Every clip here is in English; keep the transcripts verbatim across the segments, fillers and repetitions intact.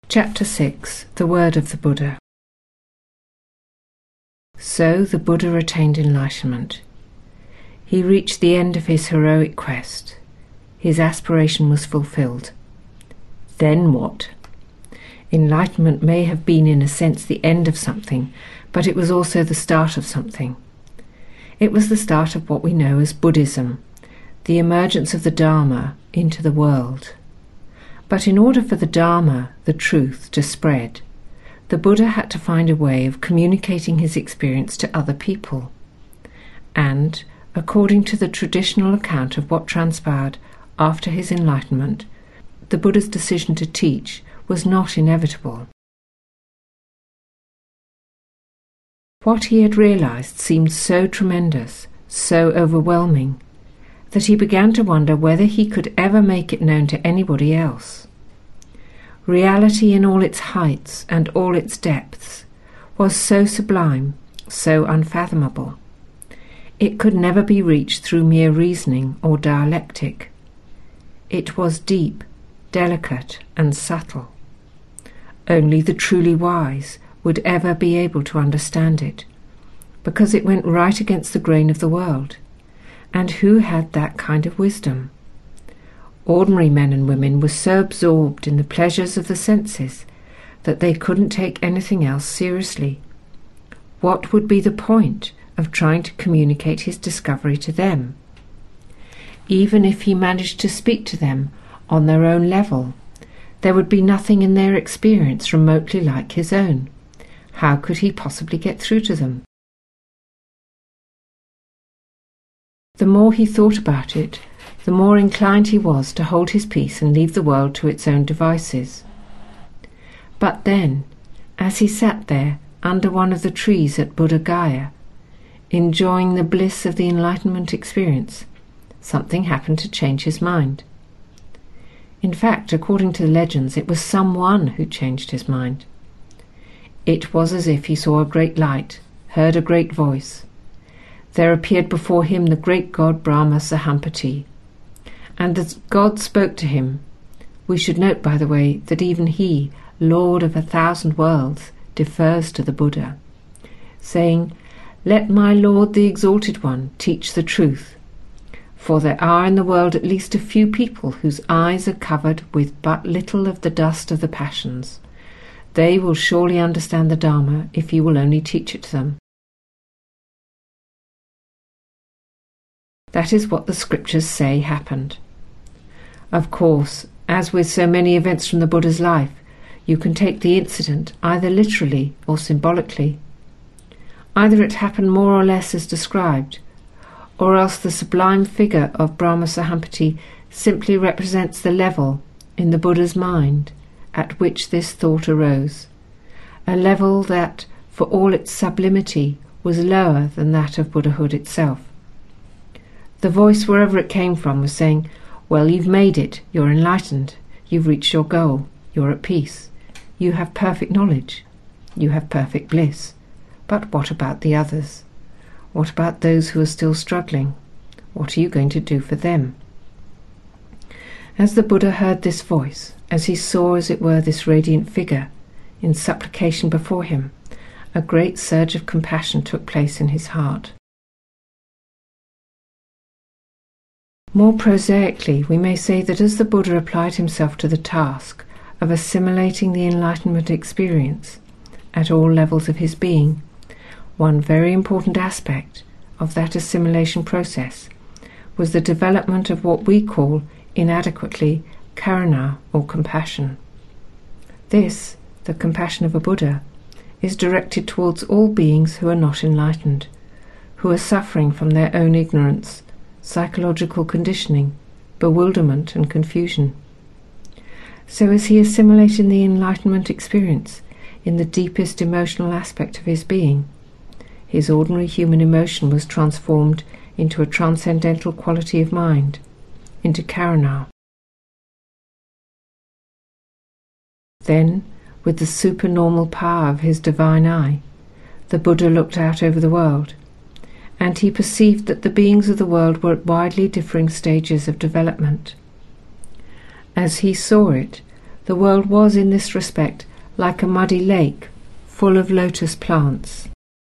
Chapter six. The Word of the Buddha. So the Buddha attained enlightenment. He reached the end of his heroic quest. His aspiration was fulfilled. Then what? Enlightenment may have been in a sense the end of something, but it was also the start of something. It was the start of what we know as Buddhism, the emergence of the Dharma into the world. But in order for the Dharma, the truth, to spread, the Buddha had to find a way of communicating his experience to other people. And, according to the traditional account of what transpired after his enlightenment, the Buddha's decision to teach was not inevitable. What he had realized seemed so tremendous, so overwhelming, that he began to wonder whether he could ever make it known to anybody else. Reality in all its heights and all its depths was so sublime, so unfathomable. It could never be reached through mere reasoning or dialectic. It was deep, delicate, and subtle. Only the truly wise would ever be able to understand it, because it went right against the grain of the world. And who had that kind of wisdom? Ordinary men and women were so absorbed in the pleasures of the senses that they couldn't take anything else seriously. What would be the point of trying to communicate his discovery to them? Even if he managed to speak to them on their own level, there would be nothing in their experience remotely like his own. How could he possibly get through to them? The more he thought about it, the more inclined he was to hold his peace and leave the world to its own devices. But then, as he sat there under one of the trees at Buddha Gaya, enjoying the bliss of the enlightenment experience, something happened to change his mind. In fact, according to the legends, it was someone who changed his mind. It was as if he saw a great light, heard a great voice. There appeared before him the great god Brahma Sahampati, and as God spoke to him, we should note, by the way, that even he, Lord of a thousand worlds, defers to the Buddha, saying, "Let my Lord the Exalted One teach the truth, for there are in the world at least a few people whose eyes are covered with but little of the dust of the passions. They will surely understand the Dharma if you will only teach it to them." That is what the scriptures say happened. Of course, as with so many events from the Buddha's life, you can take the incident either literally or symbolically. Either it happened more or less as described, or else the sublime figure of Brahma Sahampati simply represents the level in the Buddha's mind at which this thought arose, a level that, for all its sublimity, was lower than that of Buddhahood itself. The voice, wherever it came from, was saying, "Well, you've made it, you're enlightened, you've reached your goal, you're at peace, you have perfect knowledge, you have perfect bliss. But what about the others? What about those who are still struggling? What are you going to do for them?" As the Buddha heard this voice, as he saw, as it were, this radiant figure in supplication before him, a great surge of compassion took place in his heart. More prosaically, we may say that as the Buddha applied himself to the task of assimilating the enlightenment experience at all levels of his being, one very important aspect of that assimilation process was the development of what we call, inadequately, karuna, or compassion. This, the compassion of a Buddha, is directed towards all beings who are not enlightened, who are suffering from their own ignorance, psychological conditioning, bewilderment and confusion. So as he assimilated the enlightenment experience in the deepest emotional aspect of his being, his ordinary human emotion was transformed into a transcendental quality of mind, into karuna. Then, with the supernormal power of his divine eye, the Buddha looked out over the world, and he perceived that the beings of the world were at widely differing stages of development. As he saw it, the world was in this respect like a muddy lake full of lotus plants.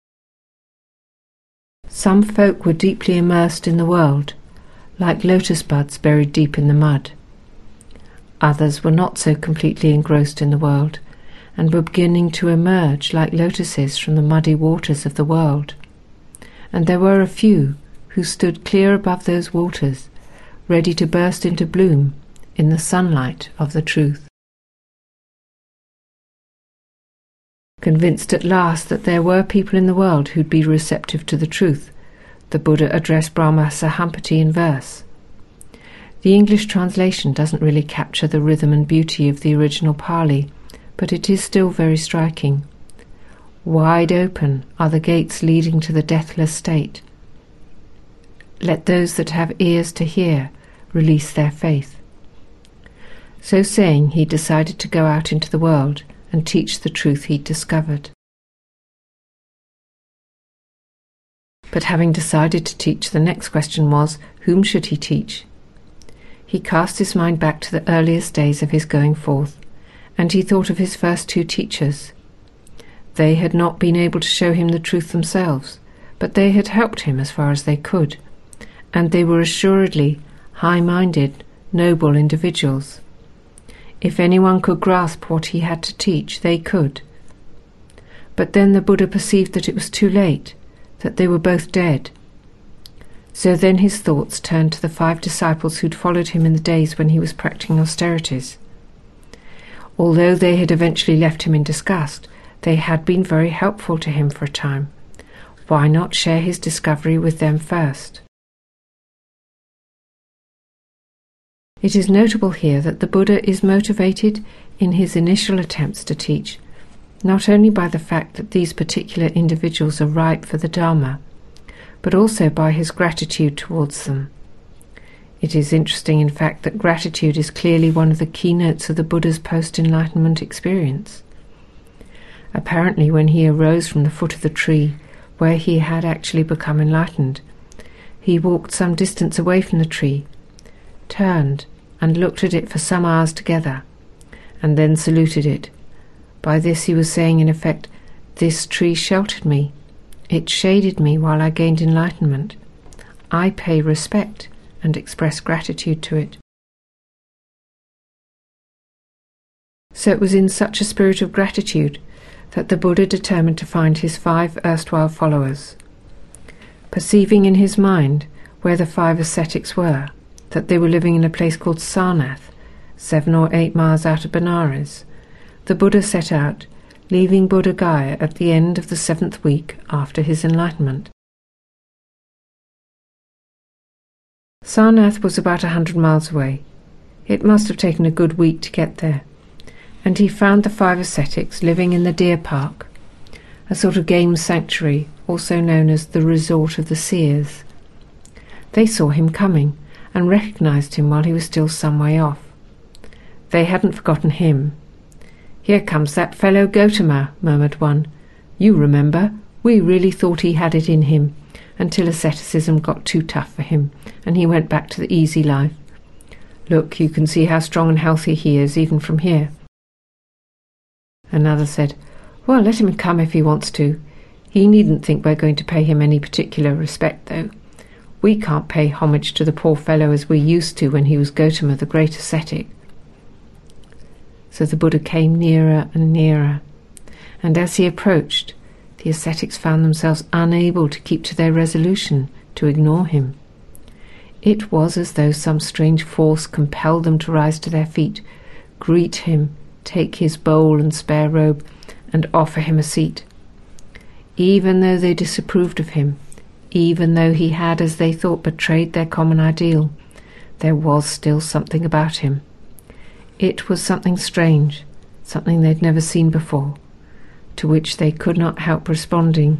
Some folk were deeply immersed in the world, like lotus buds buried deep in the mud. Others were not so completely engrossed in the world, and were beginning to emerge like lotuses from the muddy waters of the world. And there were a few who stood clear above those waters, ready to burst into bloom in the sunlight of the truth. Convinced at last that there were people in the world who'd be receptive to the truth, the Buddha addressed Brahma Sahampati in verse. The English translation doesn't really capture the rhythm and beauty of the original Pali, but it is still very striking. Wide open are the gates leading to the deathless state. Let those that have ears to hear release their faith. So saying, he decided to go out into the world and teach the truth he'd discovered. But having decided to teach, the next question was, whom should he teach? He cast his mind back to the earliest days of his going forth, and he thought of his first two teachers. They had not been able to show him the truth themselves, but they had helped him as far as they could, and they were assuredly high-minded, noble individuals. If anyone could grasp what he had to teach, they could. But then the Buddha perceived that it was too late, that they were both dead. So then his thoughts turned to the five disciples who'd followed him in the days when he was practicing austerities. Although they had eventually left him in disgust, they had been very helpful to him for a time. Why not share his discovery with them first? It is notable here that the Buddha is motivated in his initial attempts to teach, not only by the fact that these particular individuals are ripe for the Dharma, but also by his gratitude towards them. It is interesting, in fact, that gratitude is clearly one of the keynotes of the Buddha's post-enlightenment experience. Apparently, when he arose from the foot of the tree, where he had actually become enlightened, he walked some distance away from the tree, turned and looked at it for some hours together, and then saluted it. By this he was saying, in effect, "This tree sheltered me. It shaded me while I gained enlightenment. I pay respect and express gratitude to it." So it was in such a spirit of gratitude that the Buddha determined to find his five erstwhile followers. Perceiving in his mind where the five ascetics were, that they were living in a place called Sarnath, seven or eight miles out of Benares, the Buddha set out, leaving Buddha Gaya at the end of the seventh week after his enlightenment. Sarnath was about a hundred miles away. It must have taken a good week to get there, and he found the five ascetics living in the deer park, a sort of game sanctuary, also known as the resort of the seers. They saw him coming, and recognized him while he was still some way off. They hadn't forgotten him. "Here comes that fellow Gautama," murmured one. "You remember, we really thought he had it in him, until asceticism got too tough for him, and he went back to the easy life. Look, you can see how strong and healthy he is, even from here." Another said, "Well, let him come if he wants to. He needn't think we're going to pay him any particular respect, though. We can't pay homage to the poor fellow as we used to when he was Gautama the great ascetic." So the Buddha came nearer and nearer, and as he approached, the ascetics found themselves unable to keep to their resolution to ignore him. It was as though some strange force compelled them to rise to their feet, greet him, take his bowl and spare robe, and offer him a seat. Even though they disapproved of him, even though he had, as they thought, betrayed their common ideal, there was still something about him. It was something strange, something they'd never seen before, to which they could not help responding.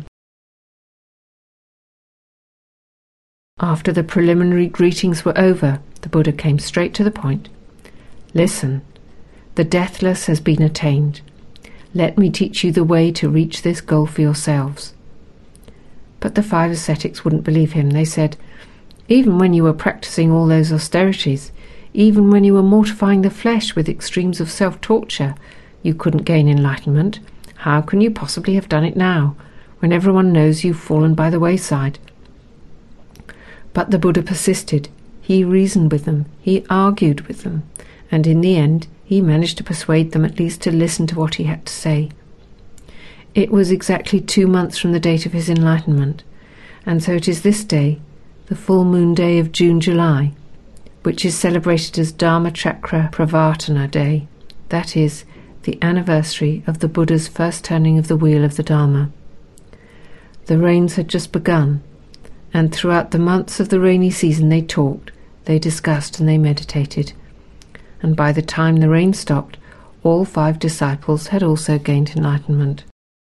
After the preliminary greetings were over, the Buddha came straight to the point. "Listen, the deathless has been attained. Let me teach you the way to reach this goal for yourselves." But the five ascetics wouldn't believe him. They said, "Even when you were practicing all those austerities, Even when you were mortifying the flesh with extremes of self-torture, you couldn't gain enlightenment. How can you possibly have done it now, when everyone knows you've fallen by the wayside?" But the Buddha persisted. He reasoned with them, he argued with them, and in the end he managed to persuade them at least to listen to what he had to say. It was exactly two months from the date of his enlightenment, and so it is this day, the full moon day of June-July, which is celebrated as Dharmachakra Pravartana Day, that is, the anniversary of the Buddha's first turning of the wheel of the Dharma. The rains had just begun, and throughout the months of the rainy season they talked, they discussed and they meditated, and by the time the rain stopped, all five disciples had also gained enlightenment.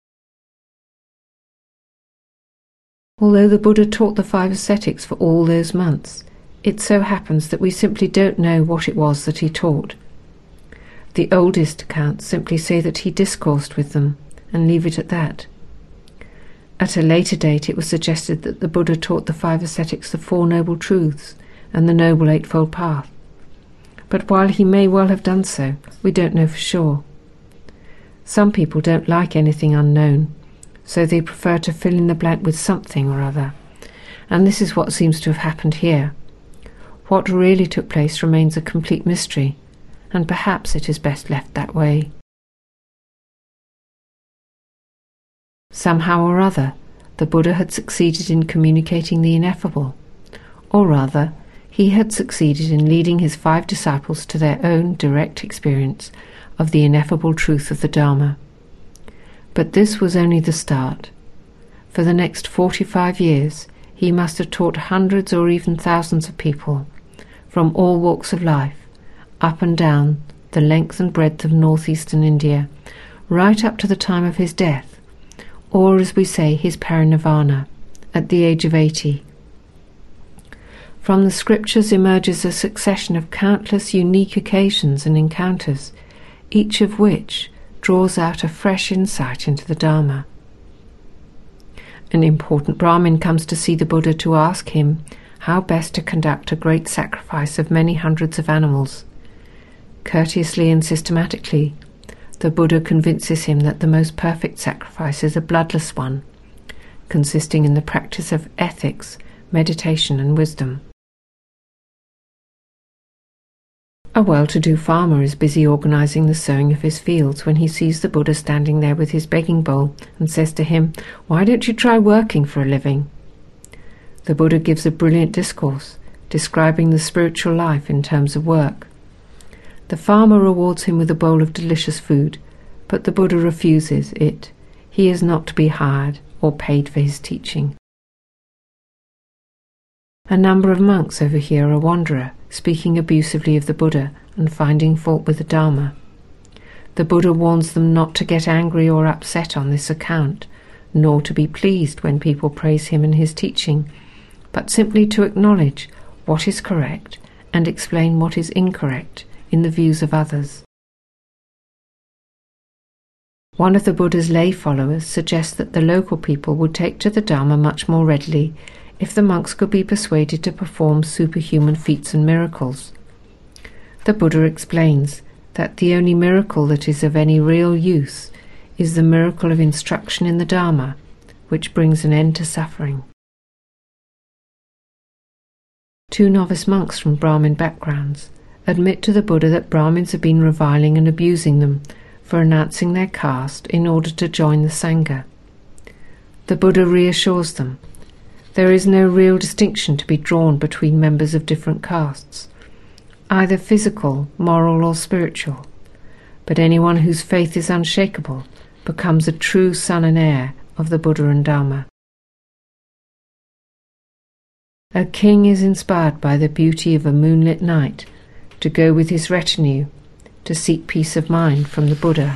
Although the Buddha taught the five ascetics for all those months, it so happens that we simply don't know what it was that he taught. The oldest accounts simply say that he discoursed with them, and leave it at that. At a later date it was suggested that the Buddha taught the five ascetics the Four Noble Truths and the Noble Eightfold Path. But while he may well have done so, we don't know for sure. Some people don't like anything unknown, so they prefer to fill in the blank with something or other, and this is what seems to have happened here. What really took place remains a complete mystery, and perhaps it is best left that way. Somehow or other, the Buddha had succeeded in communicating the ineffable, or rather, he had succeeded in leading his five disciples to their own direct experience of the ineffable truth of the Dharma. But this was only the start. For the next forty-five years, he must have taught hundreds or even thousands of people, from all walks of life, up and down the length and breadth of northeastern India, right up to the time of his death, or as we say, his parinirvana, at the age of eighty. From the scriptures emerges a succession of countless unique occasions and encounters, each of which draws out a fresh insight into the Dharma. An important Brahmin comes to see the Buddha to ask him how best to conduct a great sacrifice of many hundreds of animals. Courteously and systematically, the Buddha convinces him that the most perfect sacrifice is a bloodless one, consisting in the practice of ethics, meditation and wisdom. A well-to-do farmer is busy organizing the sowing of his fields when he sees the Buddha standing there with his begging bowl and says to him, "Why don't you try working for a living?" The Buddha gives a brilliant discourse, describing the spiritual life in terms of work. The farmer rewards him with a bowl of delicious food, but the Buddha refuses it. He is not to be hired or paid for his teaching. A number of monks overhear a wanderer speaking abusively of the Buddha and finding fault with the Dharma. The Buddha warns them not to get angry or upset on this account, nor to be pleased when people praise him and his teaching, but simply to acknowledge what is correct and explain what is incorrect in the views of others. One of the Buddha's lay followers suggests that the local people would take to the Dharma much more readily if the monks could be persuaded to perform superhuman feats and miracles. The Buddha explains that the only miracle that is of any real use is the miracle of instruction in the Dharma, which brings an end to suffering. Two novice monks from Brahmin backgrounds admit to the Buddha that Brahmins have been reviling and abusing them for announcing their caste in order to join the Sangha. The Buddha reassures them there is no real distinction to be drawn between members of different castes, either physical, moral or spiritual, but anyone whose faith is unshakable becomes a true son and heir of the Buddha and Dharma. A king is inspired by the beauty of a moonlit night to go with his retinue to seek peace of mind from the Buddha.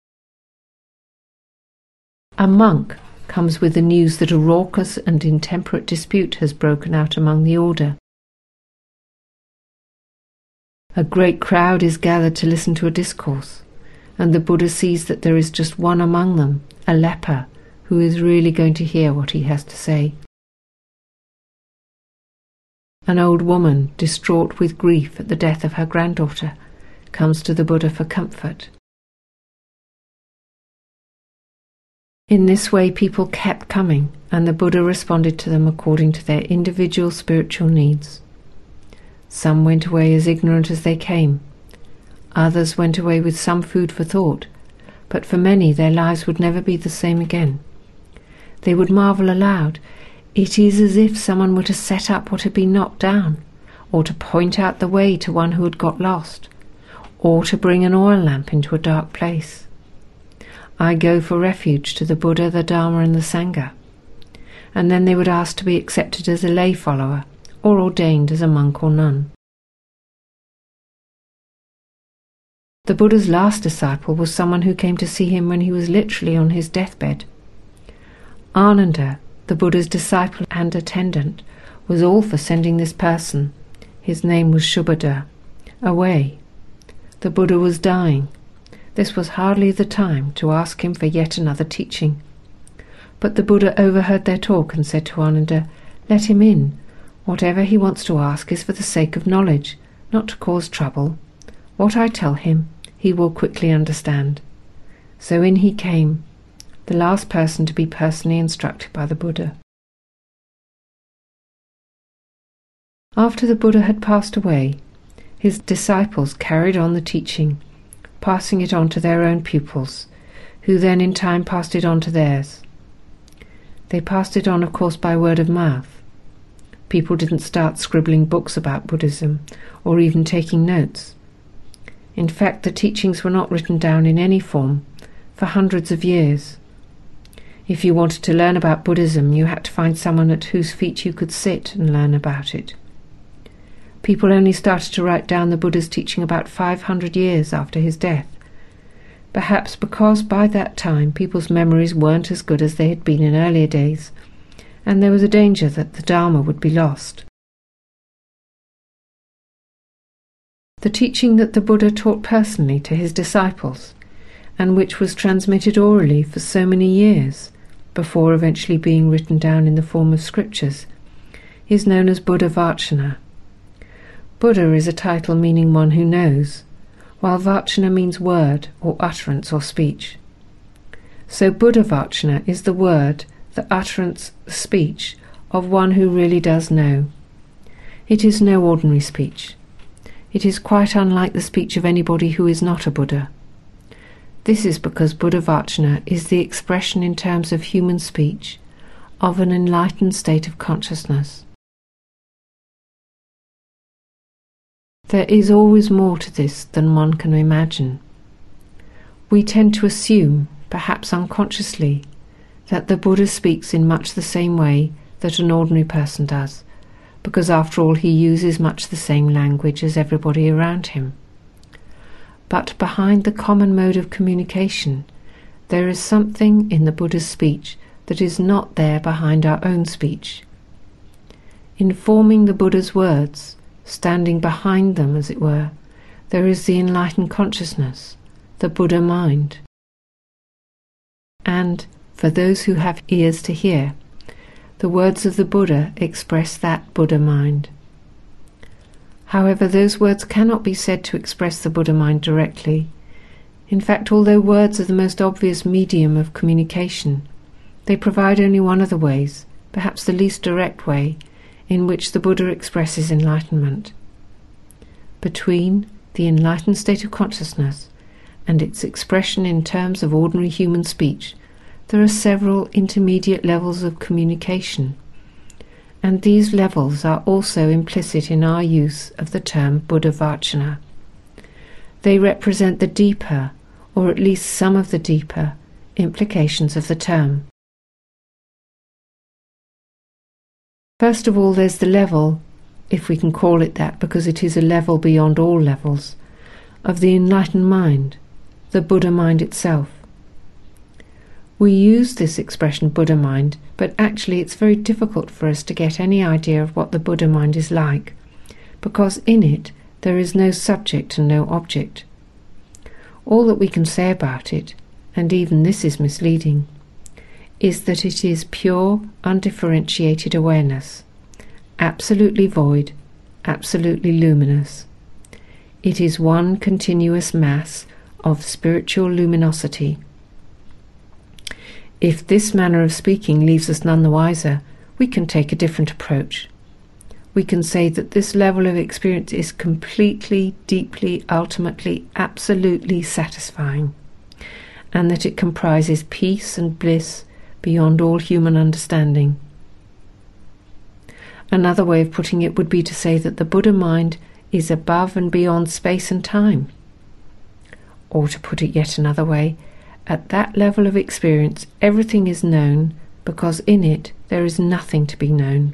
A monk comes with the news that a raucous and intemperate dispute has broken out among the order. A great crowd is gathered to listen to a discourse, and the Buddha sees that there is just one among them, a leper, who is really going to hear what he has to say. An old woman, distraught with grief at the death of her granddaughter, comes to the Buddha for comfort. In this way people kept coming, and the Buddha responded to them according to their individual spiritual needs. Some went away as ignorant as they came. Others went away with some food for thought, but for many their lives would never be the same again. They would marvel aloud, "It is as if someone were to set up what had been knocked down, or to point out the way to one who had got lost, or to bring an oil lamp into a dark place. I go for refuge to the Buddha, the Dharma and the Sangha." And then they would ask to be accepted as a lay follower, or ordained as a monk or nun. The Buddha's last disciple was someone who came to see him when he was literally on his deathbed. Ananda, the Buddha's disciple and attendant, was all for sending this person, his name was Shubhada, away. The Buddha was dying. This was hardly the time to ask him for yet another teaching. But the Buddha overheard their talk and said to Ananda, "Let him in. Whatever he wants to ask is for the sake of knowledge, not to cause trouble. What I tell him, he will quickly understand." So in he came, the last person to be personally instructed by the Buddha. After the Buddha had passed away, his disciples carried on the teaching, passing it on to their own pupils, who then in time passed it on to theirs. They passed it on, of course, by word of mouth. People didn't start scribbling books about Buddhism, or even taking notes. In fact, the teachings were not written down in any form for hundreds of years. If you wanted to learn about Buddhism, you had to find someone at whose feet you could sit and learn about it. People only started to write down the Buddha's teaching about five hundred years after his death, perhaps because by that time people's memories weren't as good as they had been in earlier days, and there was a danger that the Dharma would be lost. The teaching that the Buddha taught personally to his disciples, and which was transmitted orally for so many years, before eventually being written down in the form of scriptures, is known as Buddha Vachana. Buddha is a title meaning one who knows, while Vachana means word or utterance or speech. So Buddha Vachana is the word, the utterance, the speech of one who really does know. It is no ordinary speech. It is quite unlike the speech of anybody who is not a Buddha. This is because Buddha Vachana is the expression in terms of human speech of an enlightened state of consciousness. There is always more to this than one can imagine. We tend to assume, perhaps unconsciously, that the Buddha speaks in much the same way that an ordinary person does, because after all he uses much the same language as everybody around him. But behind the common mode of communication, there is something in the Buddha's speech that is not there behind our own speech. In forming the Buddha's words, standing behind them as it were, there is the enlightened consciousness, the Buddha mind. And, for those who have ears to hear, the words of the Buddha express that Buddha mind. However, those words cannot be said to express the Buddha mind directly. In fact, although words are the most obvious medium of communication, they provide only one of the ways, perhaps the least direct way, in which the Buddha expresses enlightenment. Between the enlightened state of consciousness and its expression in terms of ordinary human speech, there are several intermediate levels of communication, and these levels are also implicit in our use of the term Buddha Vachana. They represent the deeper, or at least some of the deeper, implications of the term. First of all, there's the level, if we can call it that because it is a level beyond all levels, of the enlightened mind, the Buddha mind itself. We use this expression Buddha mind, but actually it's very difficult for us to get any idea of what the Buddha mind is like, because in it there is no subject and no object. All that we can say about it, and even this is misleading, is that it is pure, undifferentiated awareness, absolutely void absolutely luminous. It is one continuous mass of spiritual luminosity. If this manner of speaking leaves us none the wiser, we can take a different approach. We can say that this level of experience is completely, deeply, ultimately, absolutely satisfying, and that it comprises peace and bliss beyond all human understanding. Another way of putting it would be to say that the Buddha mind is above and beyond space and time. Or to put it yet another way, at that level of experience everything is known because in it there is nothing to be known.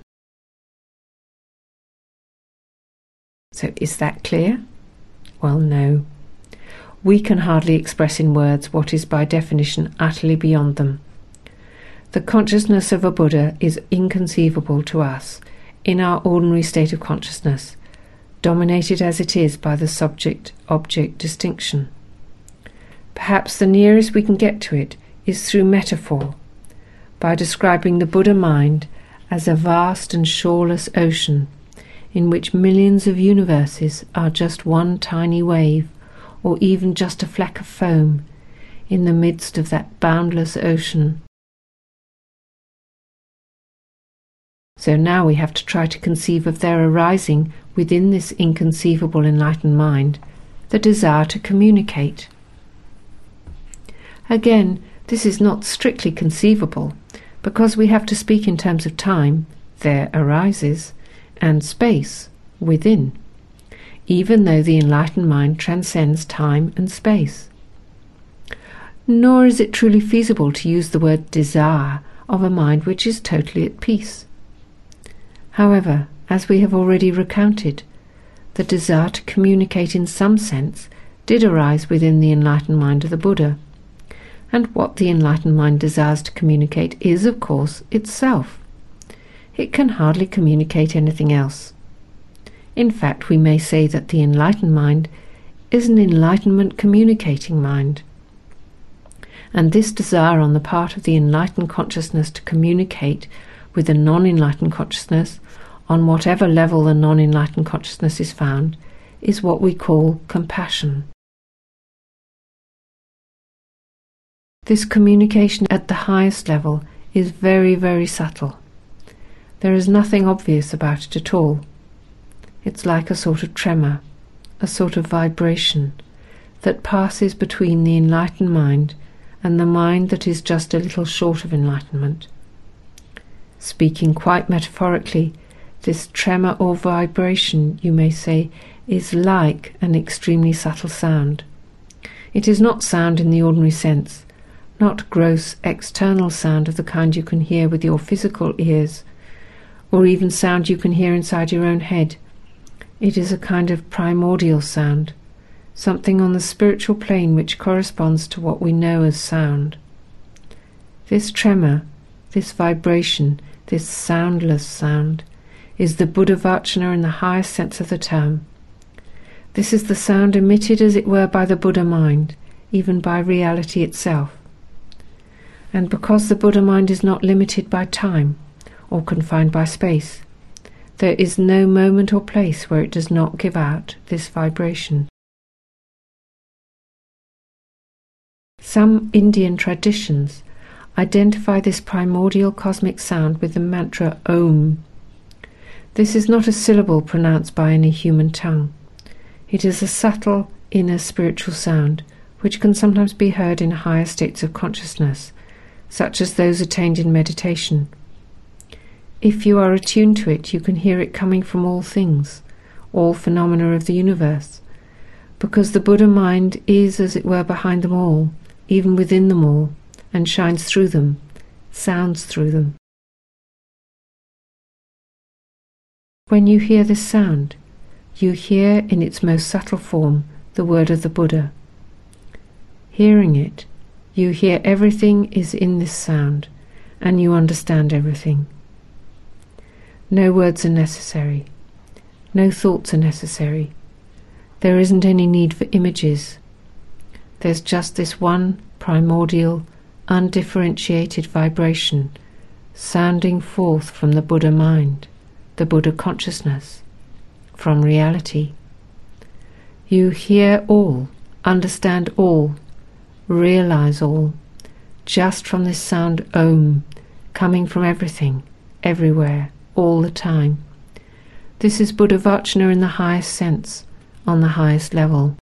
So is that clear? Well, no. We can hardly express in words what is by definition utterly beyond them. The consciousness of a Buddha is inconceivable to us in our ordinary state of consciousness, dominated as it is by the subject-object distinction. Perhaps the nearest we can get to it is through metaphor, by describing the Buddha mind as a vast and shoreless ocean in which millions of universes are just one tiny wave, or even just a fleck of foam, in the midst of that boundless ocean. So now we have to try to conceive of there arising within this inconceivable enlightened mind the desire to communicate. Again, this is not strictly conceivable, because we have to speak in terms of time, there arises, and space, within, even though the enlightened mind transcends time and space. Nor is it truly feasible to use the word desire of a mind which is totally at peace. However, as we have already recounted, the desire to communicate in some sense did arise within the enlightened mind of the Buddha. And what the enlightened mind desires to communicate is, of course, itself. It can hardly communicate anything else. In fact, we may say that the enlightened mind is an enlightenment communicating mind. And this desire on the part of the enlightened consciousness to communicate with the non-enlightened consciousness, on whatever level the non-enlightened consciousness is found, is what we call compassion. This communication at the highest level is very, very subtle. There is nothing obvious about it at all. It's like a sort of tremor, a sort of vibration, that passes between the enlightened mind and the mind that is just a little short of enlightenment. Speaking quite metaphorically, this tremor or vibration, you may say, is like an extremely subtle sound. It is not sound in the ordinary sense, not gross external sound of the kind you can hear with your physical ears, or even sound you can hear inside your own head. It is a kind of primordial sound, something on the spiritual plane which corresponds to what we know as sound. This tremor, this vibration, this soundless sound, is the Buddha Vachana in the highest sense of the term. This is the sound emitted as it were by the Buddha mind, even by reality itself. And because the Buddha mind is not limited by time or confined by space, there is no moment or place where it does not give out this vibration. Some Indian traditions identify this primordial cosmic sound with the mantra Om. This is not a syllable pronounced by any human tongue. It is a subtle inner spiritual sound which can sometimes be heard in higher states of consciousness, such as those attained in meditation. If you are attuned to it, you can hear it coming from all things, all phenomena of the universe, because the Buddha mind is, as it were, behind them all, even within them all, and shines through them, sounds through them. When you hear this sound, you hear in its most subtle form the word of the Buddha. Hearing it, you hear everything is in this sound, and you understand everything. No words are necessary. No thoughts are necessary. There isn't any need for images. There's just this one primordial, undifferentiated vibration sounding forth from the Buddha mind, the Buddha consciousness, from reality. You hear all, understand all, realize all, just from this sound Om, coming from everything, everywhere, all the time. This is Buddha-Vachana in the highest sense, on the highest level.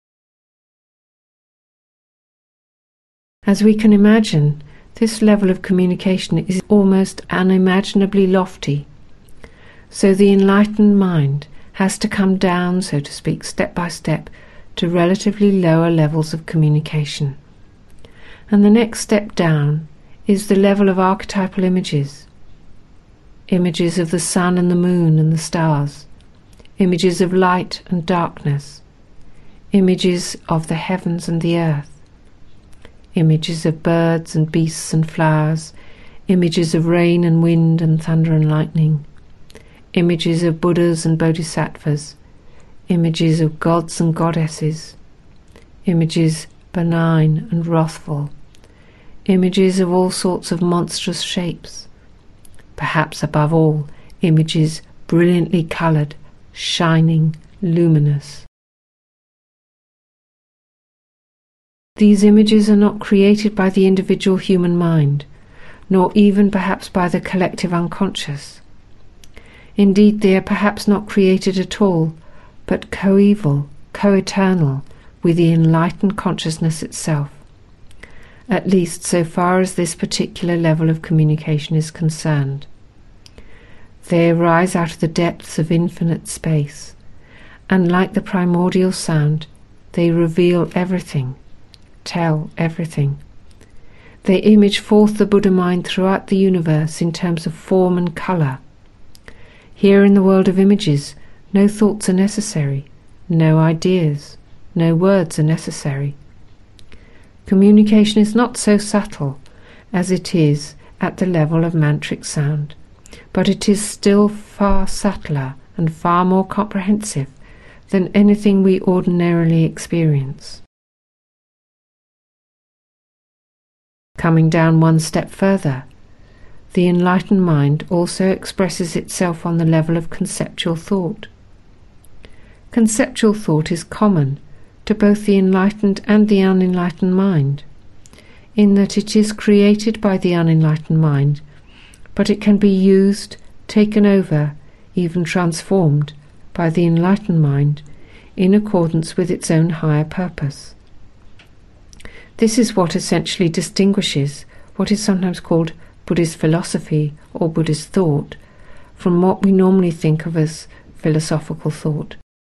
As we can imagine, this level of communication is almost unimaginably lofty. So the enlightened mind has to come down, so to speak, step by step, to relatively lower levels of communication. And the next step down is the level of archetypal images. Images of the sun and the moon and the stars. Images of light and darkness. Images of the heavens and the earth. Images of birds and beasts and flowers. Images of rain and wind and thunder and lightning. Images of Buddhas and Bodhisattvas, images of gods and goddesses, images benign and wrathful, images of all sorts of monstrous shapes, perhaps above all, images brilliantly coloured, shining, luminous. These images are not created by the individual human mind, nor even perhaps by the collective unconscious. Indeed, they are perhaps not created at all, but coeval, co-eternal with the enlightened consciousness itself, at least so far as this particular level of communication is concerned. They arise out of the depths of infinite space, and like the primordial sound, they reveal everything, tell everything. They image forth the Buddha mind throughout the universe in terms of form and colour. Here in the world of images, no thoughts are necessary, no ideas, no words are necessary. Communication is not so subtle as it is at the level of mantric sound, but it is still far subtler and far more comprehensive than anything we ordinarily experience. Coming down one step further, the enlightened mind also expresses itself on the level of conceptual thought. Conceptual thought is common to both the enlightened and the unenlightened mind, in that it is created by the unenlightened mind, but it can be used, taken over, even transformed by the enlightened mind in accordance with its own higher purpose. This is what essentially distinguishes what is sometimes called Buddhist philosophy or Buddhist thought from what we normally think of as philosophical thought.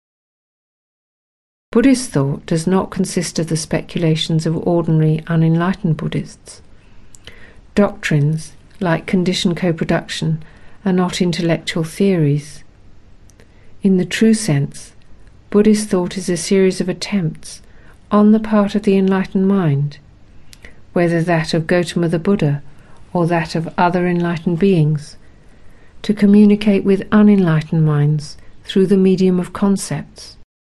Buddhist thought does not consist of the speculations of ordinary unenlightened Buddhists. Doctrines, like conditioned co-production, are not intellectual theories. In the true sense, Buddhist thought is a series of attempts on the part of the enlightened mind, whether that of Gautama the Buddha or that of other enlightened beings, to communicate with unenlightened minds through the medium of concepts.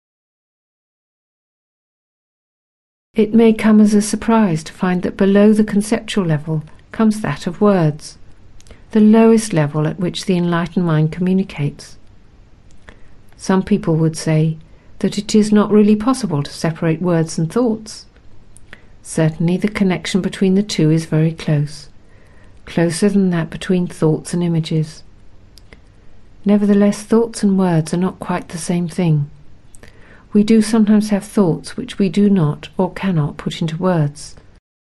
It may come as a surprise to find that below the conceptual level comes that of words, the lowest level at which the enlightened mind communicates. Some people would say that it is not really possible to separate words and thoughts. Certainly the connection between the two is very close, closer than that between thoughts and images. Nevertheless, thoughts and words are not quite the same thing. We do sometimes have thoughts which we do not or cannot put into words.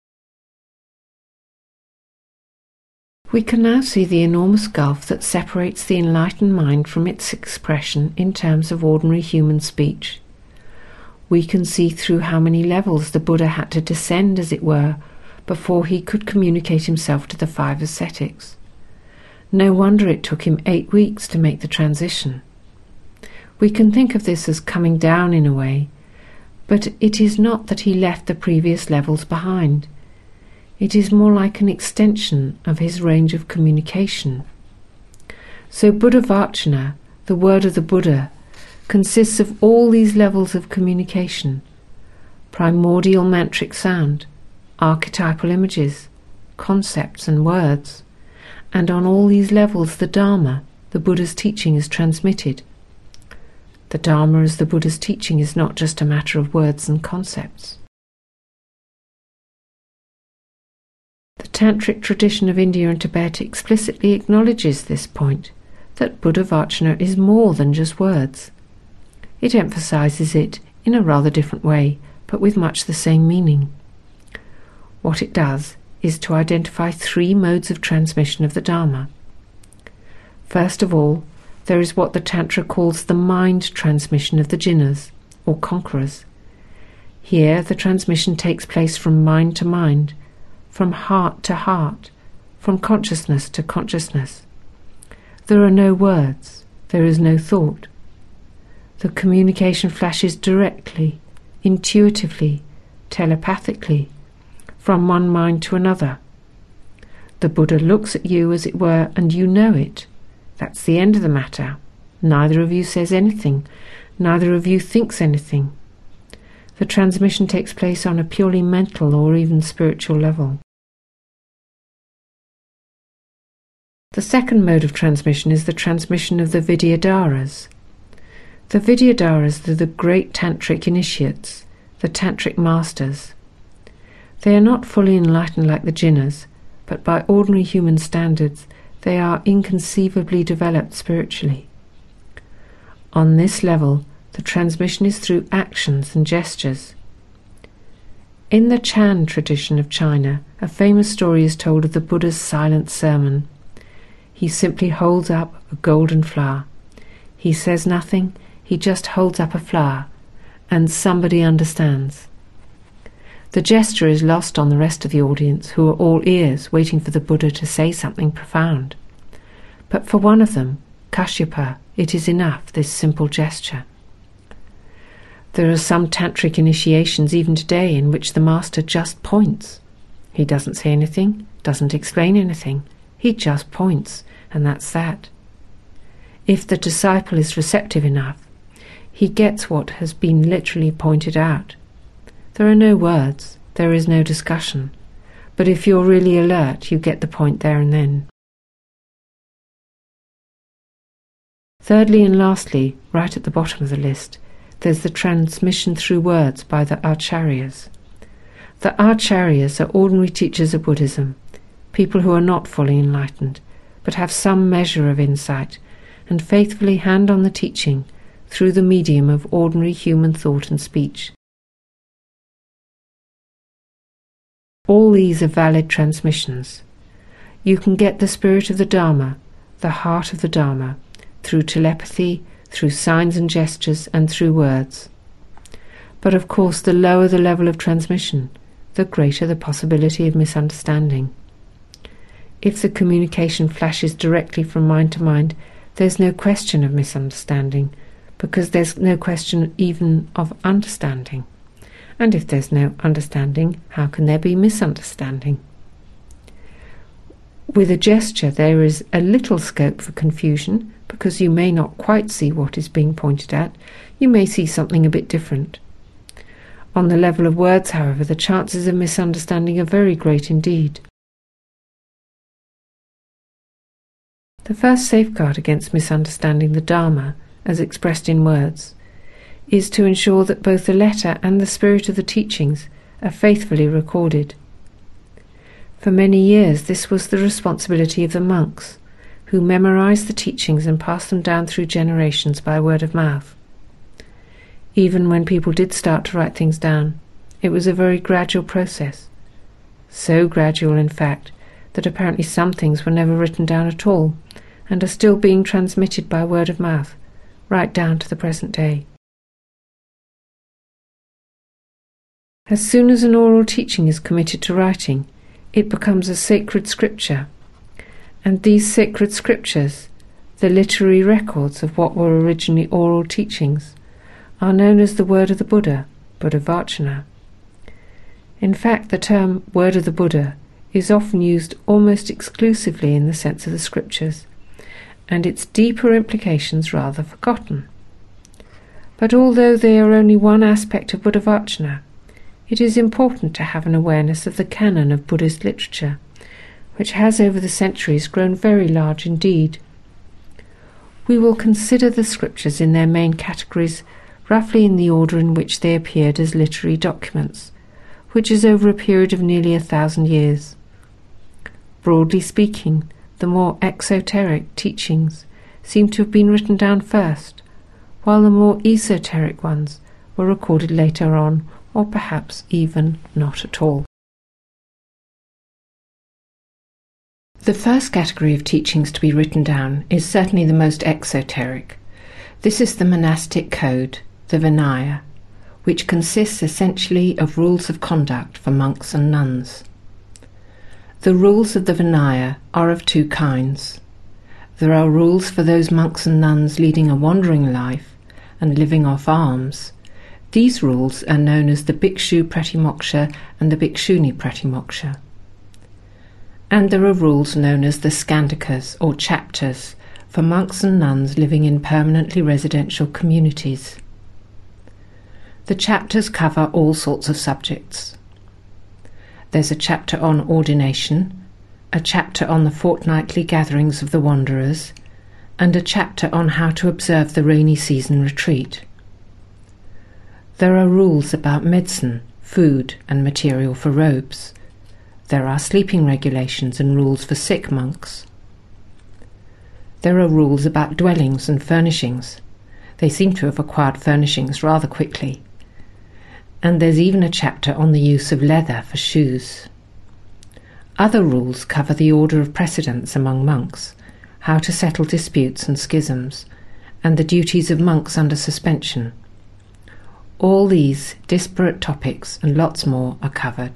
We can now see the enormous gulf that separates the enlightened mind from its expression in terms of ordinary human speech. We can see through how many levels the Buddha had to descend, as it were, before he could communicate himself to the five ascetics. No wonder it took him eight weeks to make the transition. We can think of this as coming down in a way, but it is not that he left the previous levels behind. It is more like an extension of his range of communication. So Buddha-Vachana, the word of the Buddha, consists of all these levels of communication: primordial mantric sound, archetypal images, concepts and words, and on all these levels the Dharma, the Buddha's teaching, is transmitted. The Dharma as the Buddha's teaching is not just a matter of words and concepts. The Tantric tradition of India and Tibet explicitly acknowledges this point, that Buddha Vachana is more than just words. It emphasizes it in a rather different way, but with much the same meaning. What it does is to identify three modes of transmission of the Dharma. First of all, there is what the Tantra calls the mind transmission of the jhinas, or conquerors. Here the transmission takes place from mind to mind, from heart to heart, from consciousness to consciousness. There are no words, there is no thought. The communication flashes directly, intuitively, telepathically, from one mind to another. The Buddha looks at you, as it were, and you know it. That's the end of the matter. Neither of you says anything, neither of you thinks anything. The transmission takes place on a purely mental or even spiritual level. The second mode of transmission is the transmission of the Vidyadharas. The Vidyadharas are the great Tantric initiates, the Tantric masters. They are not fully enlightened like the jhinas, but by ordinary human standards they are inconceivably developed spiritually. On this level, the transmission is through actions and gestures. In the Chan tradition of China, a famous story is told of the Buddha's silent sermon. He simply holds up a golden flower. He says nothing, he just holds up a flower, and somebody understands. The gesture is lost on the rest of the audience, who are all ears, waiting for the Buddha to say something profound. But for one of them, Kashyapa, it is enough, this simple gesture. There are some tantric initiations even today in which the master just points. He doesn't say anything, doesn't explain anything. He just points, and that's that. If the disciple is receptive enough, he gets what has been literally pointed out. There are no words, there is no discussion, but if you're really alert, you get the point there and then. Thirdly and lastly, right at the bottom of the list, there's the transmission through words by the Acharyas. The Acharyas are ordinary teachers of Buddhism, people who are not fully enlightened, but have some measure of insight, and faithfully hand on the teaching through the medium of ordinary human thought and speech. All these are valid transmissions. You can get the spirit of the Dharma, the heart of the Dharma, through telepathy, through signs and gestures, and through words. But of course, the lower the level of transmission, the greater the possibility of misunderstanding. If the communication flashes directly from mind to mind, there's no question of misunderstanding, because there's no question even of understanding. And if there's no understanding, how can there be misunderstanding? With a gesture there is a little scope for confusion, because you may not quite see what is being pointed at. You may see something a bit different. On the level of words, however, the chances of misunderstanding are very great indeed. The first safeguard against misunderstanding the Dharma, as expressed in words, is to ensure that both the letter and the spirit of the teachings are faithfully recorded. For many years this was the responsibility of the monks, who memorized the teachings and passed them down through generations by word of mouth. Even when people did start to write things down, it was a very gradual process. So gradual, in fact, that apparently some things were never written down at all, and are still being transmitted by word of mouth, right down to the present day. As soon as an oral teaching is committed to writing, it becomes a sacred scripture, and these sacred scriptures, the literary records of what were originally oral teachings, are known as the word of the Buddha, Buddha Vachana. In fact, the term word of the Buddha is often used almost exclusively in the sense of the scriptures, and its deeper implications rather forgotten. But although they are only one aspect of Buddha Vachana, it is important to have an awareness of the canon of Buddhist literature, which has over the centuries grown very large indeed. We will consider the scriptures in their main categories roughly in the order in which they appeared as literary documents, which is over a period of nearly a thousand years. Broadly speaking, the more exoteric teachings seem to have been written down first, while the more esoteric ones were recorded later on, or perhaps even not at all. The first category of teachings to be written down is certainly the most exoteric. This is the monastic code, the Vinaya, which consists essentially of rules of conduct for monks and nuns. The rules of the Vinaya are of two kinds. There are rules for those monks and nuns leading a wandering life and living off alms. These rules are known as the Bhikshu Pratimoksha and the Bhikshuni Pratimoksha. And there are rules known as the Skandakas or chapters for monks and nuns living in permanently residential communities. The chapters cover all sorts of subjects. There's a chapter on ordination, a chapter on the fortnightly gatherings of the wanderers, and a chapter on how to observe the rainy season retreat. There are rules about medicine, food, and material for robes. There are sleeping regulations and rules for sick monks. There are rules about dwellings and furnishings. They seem to have acquired furnishings rather quickly. And there's even a chapter on the use of leather for shoes. Other rules cover the order of precedence among monks, how to settle disputes and schisms, and the duties of monks under suspension. All these disparate topics and lots more are covered.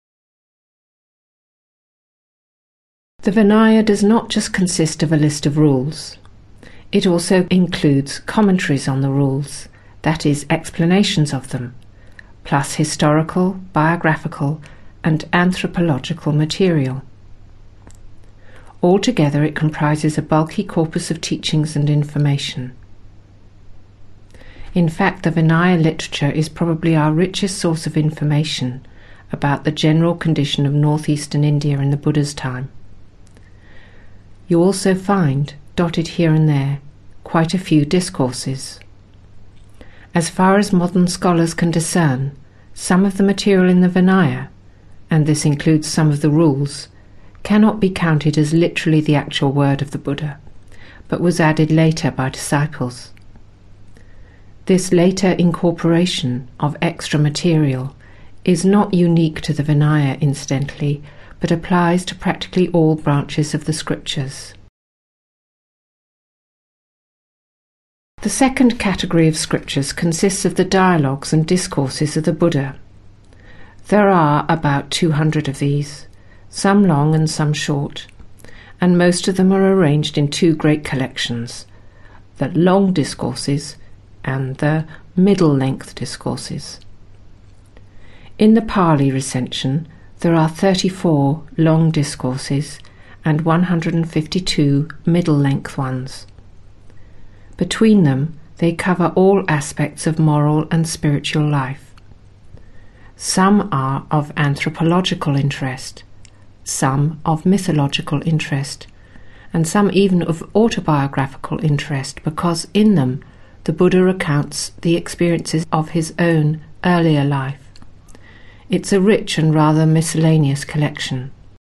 The Vinaya does not just consist of a list of rules. It also includes commentaries on the rules, that is, explanations of them, plus historical, biographical, and anthropological material. Altogether it comprises a bulky corpus of teachings and information. In fact, the Vinaya literature is probably our richest source of information about the general condition of northeastern India in the Buddha's time. You also find, dotted here and there, quite a few discourses. As far as modern scholars can discern, some of the material in the Vinaya, and this includes some of the rules, cannot be counted as literally the actual word of the Buddha, but was added later by disciples. This later incorporation of extra material is not unique to the Vinaya, incidentally, but applies to practically all branches of the scriptures. The second category of scriptures consists of the dialogues and discourses of the Buddha. There are about two hundred of these, some long and some short, and most of them are arranged in two great collections, the long discourses and the middle-length discourses. In the Pali recension, there are thirty-four long discourses and one hundred fifty-two middle-length ones. Between them, they cover all aspects of moral and spiritual life. Some are of anthropological interest, some of mythological interest, and some even of autobiographical interest, because in them the Buddha recounts the experiences of his own earlier life. It's a rich and rather miscellaneous collection.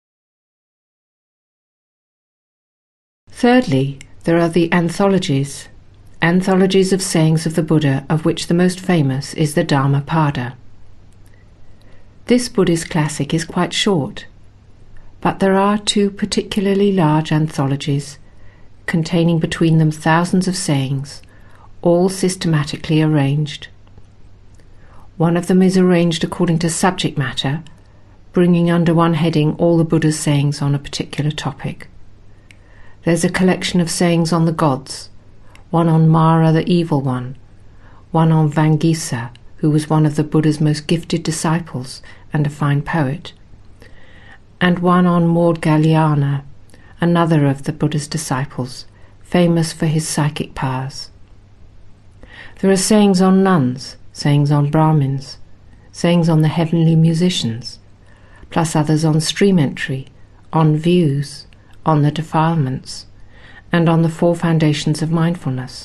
Thirdly, there are the anthologies, anthologies of sayings of the Buddha, of which the most famous is the Dhammapada. This Buddhist classic is quite short, but there are two particularly large anthologies, containing between them thousands of sayings, all systematically arranged. One of them is arranged according to subject matter, bringing under one heading all the Buddha's sayings on a particular topic. There's a collection of sayings on the gods, one on Mara the evil one, one on Vangisa, who was one of the Buddha's most gifted disciples and a fine poet, and one on Maudgalyana, another of the Buddha's disciples, famous for his psychic powers. There are sayings on nuns, sayings on Brahmins, sayings on the heavenly musicians, plus others on stream entry, on views, on the defilements, and on the four foundations of mindfulness.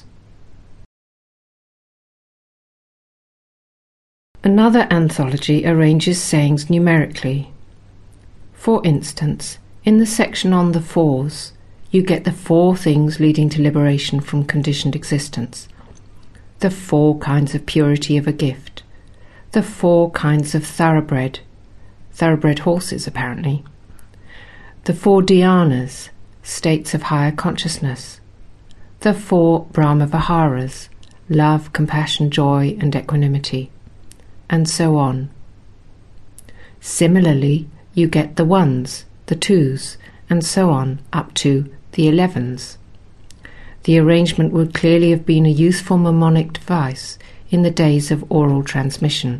Another anthology arranges sayings numerically. For instance, in the section on the fours, you get the four things leading to liberation from conditioned existence, the four kinds of purity of a gift, the four kinds of thoroughbred, thoroughbred horses apparently, the four dhyanas, states of higher consciousness, the four Brahma Viharas, love, compassion, joy and equanimity, and so on. Similarly, you get the ones, the twos, and so on up to the elevens. The arrangement would clearly have been a useful mnemonic device in the days of oral transmission.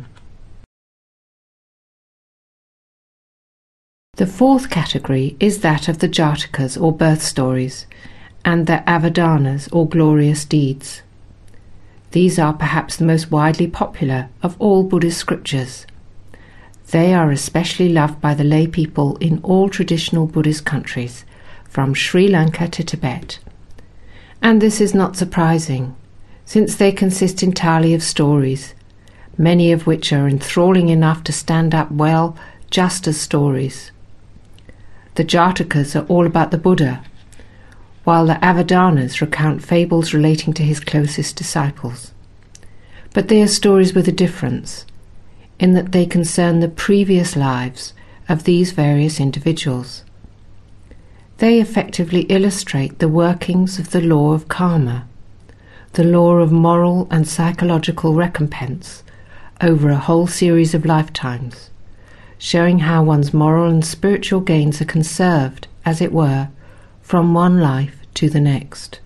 The fourth category is that of the Jatakas or birth stories, and the Avadanas or glorious deeds. These are perhaps the most widely popular of all Buddhist scriptures. They are especially loved by the lay people in all traditional Buddhist countries, from Sri Lanka to Tibet. And this is not surprising, since they consist entirely of stories, many of which are enthralling enough to stand up well just as stories. The Jatakas are all about the Buddha, while the Avadanas recount fables relating to his closest disciples. But they are stories with a difference, in that they concern the previous lives of these various individuals. They effectively illustrate the workings of the law of karma, the law of moral and psychological recompense over a whole series of lifetimes, showing how one's moral and spiritual gains are conserved, as it were, from one life to the next.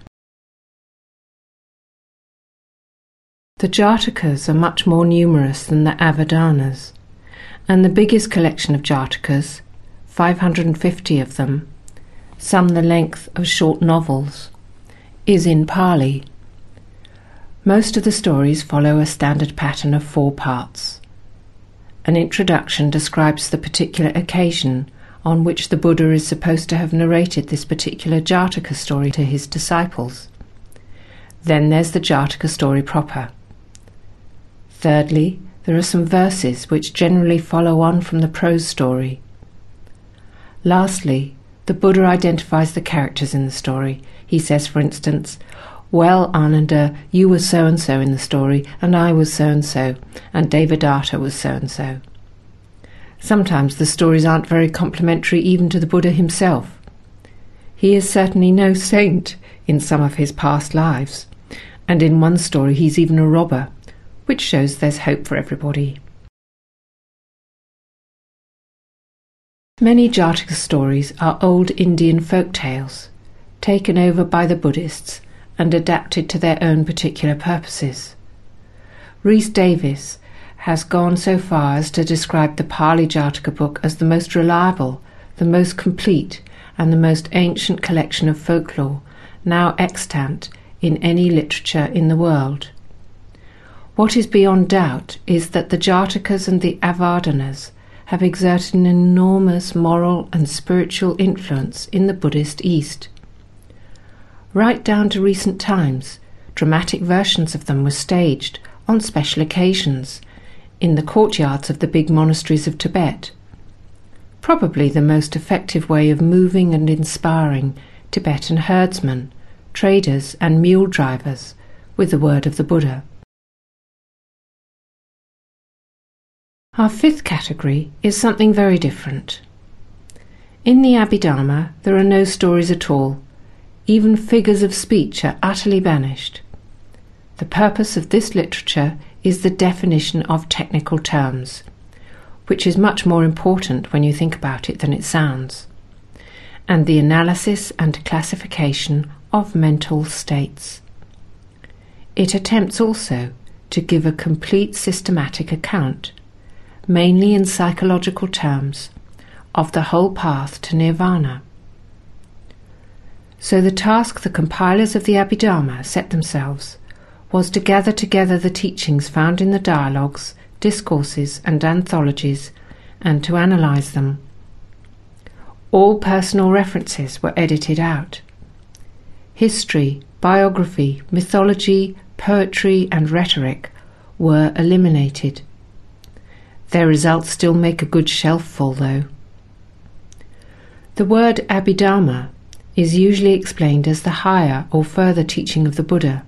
The Jatakas are much more numerous than the Avadanas, and the biggest collection of Jatakas, five hundred fifty of them, some the length of short novels, is in Pali. Most of the stories follow a standard pattern of four parts. An introduction describes the particular occasion on which the Buddha is supposed to have narrated this particular Jataka story to his disciples. Then there's the Jataka story proper. Thirdly, there are some verses which generally follow on from the prose story. Lastly, the Buddha identifies the characters in the story. He says, for instance, "Well, Ananda, you were so-and-so in the story, and I was so-and-so, and Devadatta was so-and-so." Sometimes the stories aren't very complimentary even to the Buddha himself. He is certainly no saint in some of his past lives, and in one story he's even a robber, which shows there's hope for everybody. Many Jataka stories are old Indian folk tales, taken over by the Buddhists and adapted to their own particular purposes. Rhys Davies has gone so far as to describe the Pali Jataka book as the most reliable, the most complete, and the most ancient collection of folklore now extant in any literature in the world. What is beyond doubt is that the Jatakas and the Avadanas have exerted an enormous moral and spiritual influence in the Buddhist East. Right down to recent times, dramatic versions of them were staged on special occasions in the courtyards of the big monasteries of Tibet. Probably the most effective way of moving and inspiring Tibetan herdsmen, traders and mule drivers with the word of the Buddha. Our fifth category is something very different. In the Abhidharma there are no stories at all. Even figures of speech are utterly banished. The purpose of this literature is the definition of technical terms, which is much more important when you think about it than it sounds, and the analysis and classification of mental states. It attempts also to give a complete systematic account, mainly in psychological terms, of the whole path to nirvana. So the task the compilers of the Abhidharma set themselves was to gather together the teachings found in the dialogues, discourses and anthologies, and to analyse them. All personal references were edited out. history, biography, mythology, poetry and rhetoric were eliminated. Their results still make a good shelf full, though. The word Abhidharma is usually explained as the higher or further teaching of the Buddha.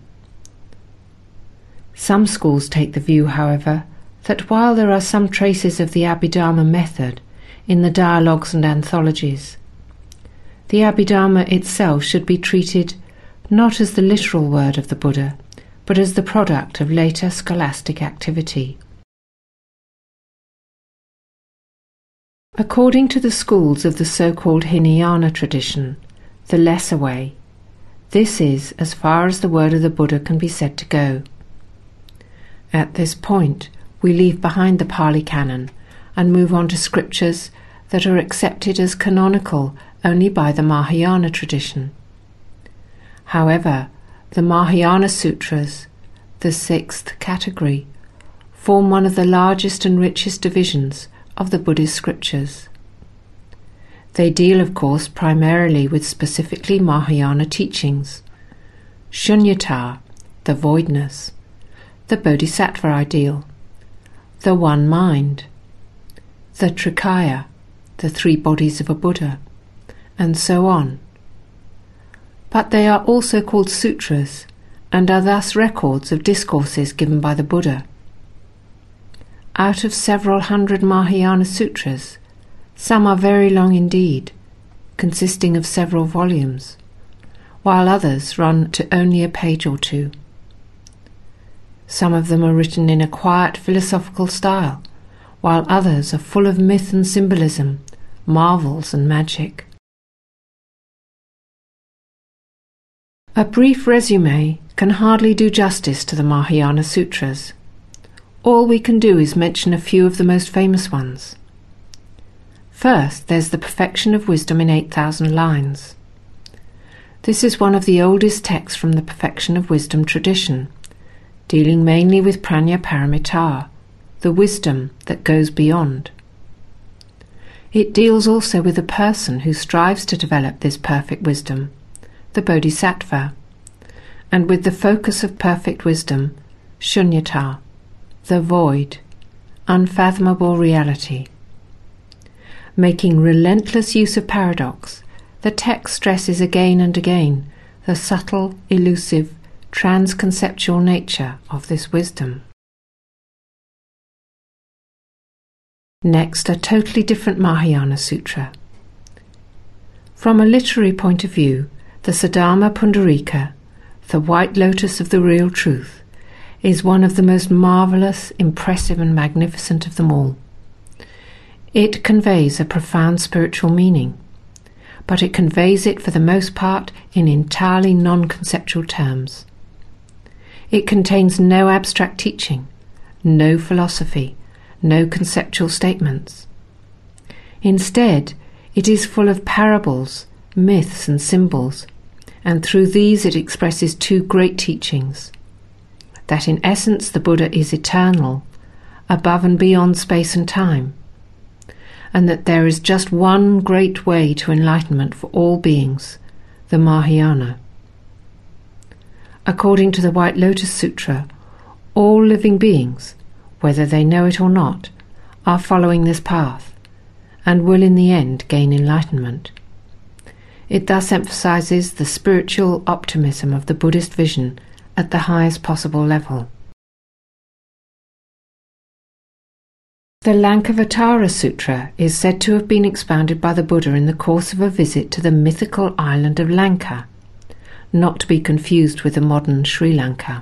Some schools take the view, however, that while there are some traces of the Abhidharma method in the dialogues and anthologies, the Abhidharma itself should be treated not as the literal word of the Buddha, but as the product of later scholastic activity. According to the schools of the so-called Hinayana tradition, the lesser way, this is as far as the word of the Buddha can be said to go. At this point, we leave behind the Pali Canon and move on to scriptures that are accepted as canonical only by the Mahayana tradition. However, the Mahayana Sutras, the sixth category, form one of the largest and richest divisions of the Buddhist scriptures. They deal, of course, primarily with specifically Mahayana teachings: Shunyata, the voidness, the Bodhisattva ideal, the one mind, the Trikaya, the three bodies of a Buddha, and so on. But they are also called sutras and are thus records of discourses given by the Buddha. Out of several hundred Mahayana sutras, some are very long indeed, consisting of several volumes, while others run to only a page or two. Some of them are written in a quiet philosophical style, while others are full of myth and symbolism, marvels and magic. A brief resume can hardly do justice to the Mahayana Sutras. All we can do is mention a few of the most famous ones. First, there's the Perfection of Wisdom in eight thousand lines. This is one of the oldest texts from the Perfection of Wisdom tradition, dealing mainly with Prajna Paramita, the wisdom that goes beyond. It deals also with a person who strives to develop this perfect wisdom, the Bodhisattva, and with the focus of perfect wisdom, Shunyata, the void, unfathomable reality. Making relentless use of paradox, the text stresses again and again the subtle, elusive, trans-conceptual nature of this wisdom. Next, a totally different Mahayana Sutra. From a literary point of view, the Saddharma Pundarika, the White Lotus of the Real Truth, is one of the most marvellous, impressive and magnificent of them all. It conveys a profound spiritual meaning, but it conveys it for the most part in entirely non-conceptual terms. It contains no abstract teaching, no philosophy, no conceptual statements. Instead, it is full of parables, myths and symbols, and through these it expresses two great teachings: that in essence the Buddha is eternal, above and beyond space and time, and that there is just one great way to enlightenment for all beings, the Mahayana. According to the White Lotus Sutra, all living beings, whether they know it or not, are following this path, and will in the end gain enlightenment. It thus emphasizes the spiritual optimism of the Buddhist vision at the highest possible level. The Lankavatara Sutra is said to have been expounded by the Buddha in the course of a visit to the mythical island of Lanka, not to be confused with the modern Sri Lanka.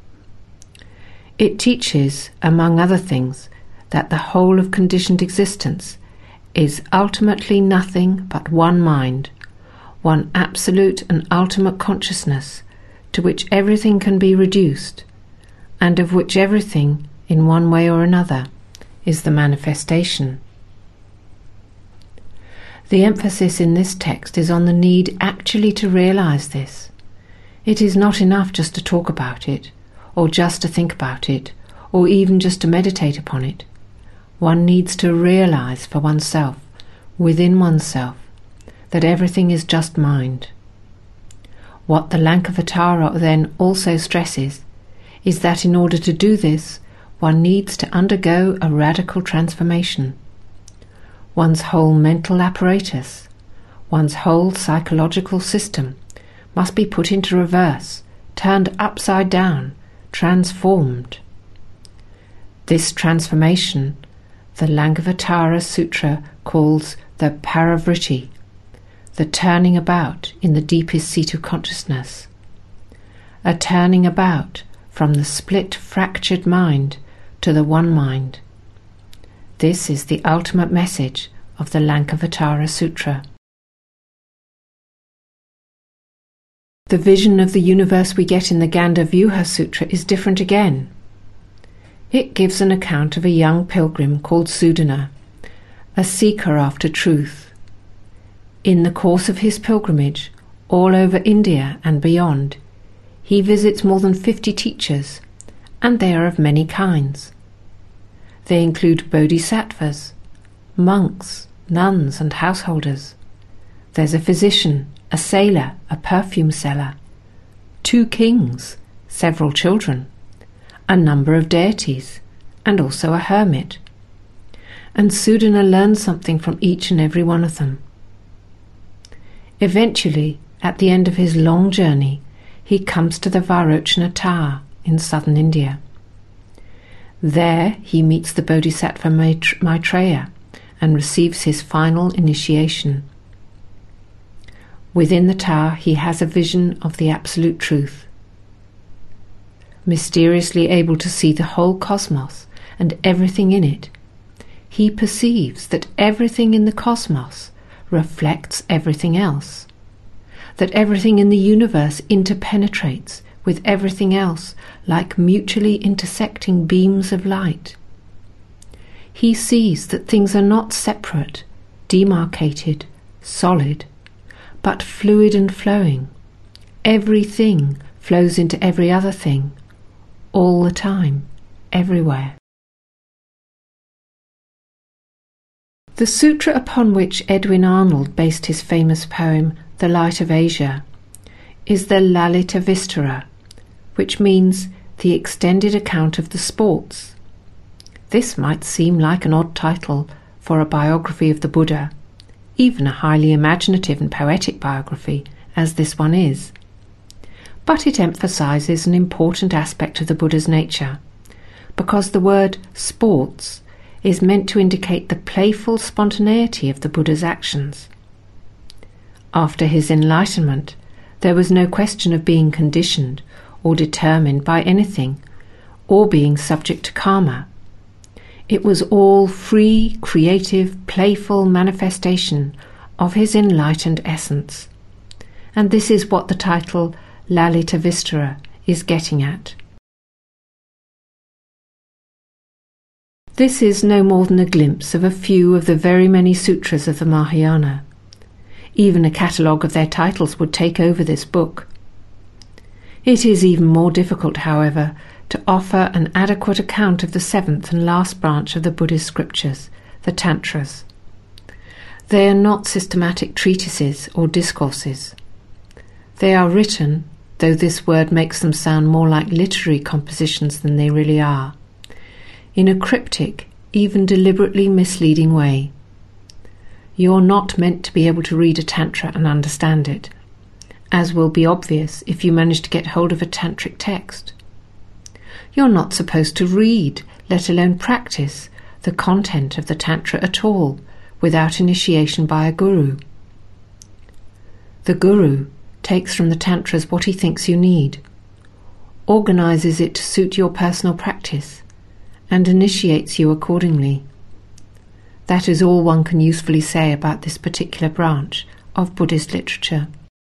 It teaches, among other things, that the whole of conditioned existence is ultimately nothing but one mind, one absolute and ultimate consciousness to which everything can be reduced, and of which everything, in one way or another, is the manifestation. The emphasis in this text is on the need actually to realize this. It is not enough just to talk about it, or just to think about it, or even just to meditate upon it. One needs to realize for oneself, within oneself, that everything is just mind. What the Lankavatara then also stresses is that in order to do this, one needs to undergo a radical transformation. One's whole mental apparatus, one's whole psychological system must be put into reverse, turned upside down, transformed. This transformation the Lankavatara Sutra calls the paravritti, the turning about in the deepest seat of consciousness, a turning about from the split, fractured mind to the one mind. This is the ultimate message of the Lankavatara Sutra. The vision of the universe we get in the Gandavyuha Sutra is different again. It gives an account of a young pilgrim called Sudana, a seeker after truth. In the course of his pilgrimage, all over India and beyond, he visits more than fifty teachers, and they are of many kinds. They include bodhisattvas, monks, nuns and householders. There's a physician, a sailor, a perfume seller, two kings, several children, a number of deities, and also a hermit. And Sudana learns something from each and every one of them. Eventually, at the end of his long journey, he comes to the Vairochana Tower in southern India. There he meets the Bodhisattva Maitreya and receives his final initiation. Within the tower he has a vision of the absolute truth. Mysteriously able to see the whole cosmos and everything in it, he perceives that everything in the cosmos reflects everything else, that everything in the universe interpenetrates with everything else like mutually intersecting beams of light. He sees that things are not separate, demarcated, solid, but fluid and flowing. Everything flows into every other thing, all the time, everywhere. The sutra upon which Edwin Arnold based his famous poem The Light of Asia is the Lalita Vistara, which means the extended account of the sports. This might seem like an odd title for a biography of the Buddha, even a highly imaginative and poetic biography, as this one is. But it emphasizes an important aspect of the Buddha's nature, because the word sports is meant to indicate the playful spontaneity of the Buddha's actions. After his enlightenment, there was no question of being conditioned or determined by anything, or being subject to karma. It was all free, creative, playful manifestation of his enlightened essence. And this is what the title Lalita Vistara is getting at. This is no more than a glimpse of a few of the very many sutras of the Mahayana. Even a catalogue of their titles would take over this book. It is even more difficult, however, to offer an adequate account of the seventh and last branch of the Buddhist scriptures, the Tantras. They are not systematic treatises or discourses. They are written, though this word makes them sound more like literary compositions than they really are, in a cryptic, even deliberately misleading way. You're not meant to be able to read a tantra and understand it, as will be obvious if you manage to get hold of a tantric text. You're not supposed to read, let alone practice, the content of the tantra at all, without initiation by a guru. The guru takes from the tantras what he thinks you need, organizes it to suit your personal practice, and initiates you accordingly. That is all one can usefully say about this particular branch of Buddhist literature.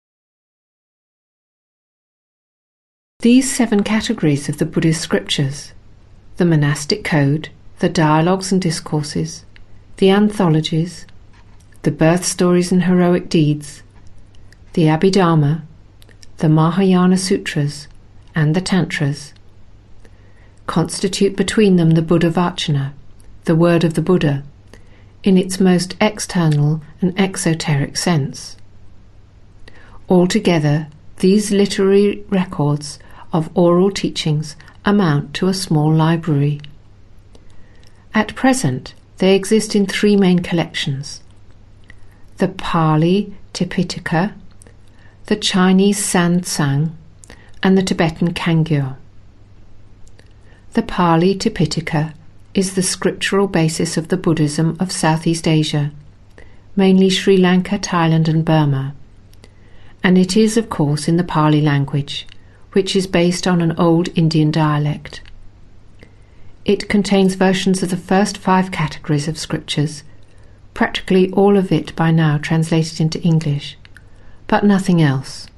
These seven categories of the Buddhist scriptures, the monastic code, the dialogues and discourses, the anthologies, the birth stories and heroic deeds, the Abhidharma, the Mahayana Sutras, and the Tantras, constitute between them the Buddha Vachana, the word of the Buddha, in its most external and exoteric sense. Altogether, these literary records of oral teachings amount to a small library. At present, they exist in three main collections: the Pali Tipitaka, the Chinese Sansang, and the Tibetan Kangyo. The Pali Tipitaka is the scriptural basis of the Buddhism of Southeast Asia, mainly Sri Lanka, Thailand and Burma, and it is of course in the Pali language, which is based on an old Indian dialect. It contains versions of the first five categories of scriptures, practically all of it by now translated into English, but nothing else.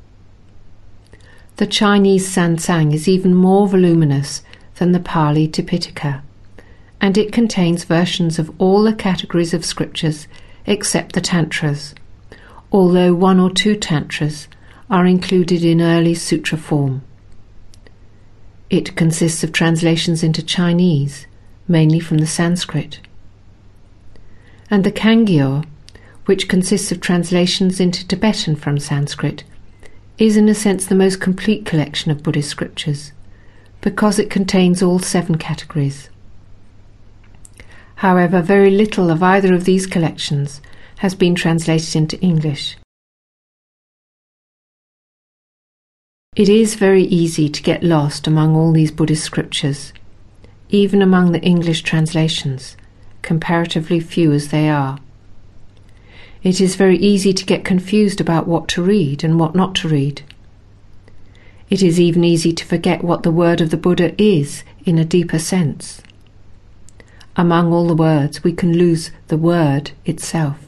The Chinese Sansang is even more voluminous than the Pali Tipitaka, and it contains versions of all the categories of scriptures except the Tantras, although one or two Tantras are included in early sutra form. It consists of translations into Chinese, mainly from the Sanskrit. And the Kangyo, which consists of translations into Tibetan from Sanskrit, is in a sense the most complete collection of Buddhist scriptures, because it contains all seven categories. However, very little of either of these collections has been translated into English. It is very easy to get lost among all these Buddhist scriptures, even among the English translations, comparatively few as they are. It is very easy to get confused about what to read and what not to read. It is even easy to forget what the word of the Buddha is in a deeper sense. Among all the words, we can lose the word itself.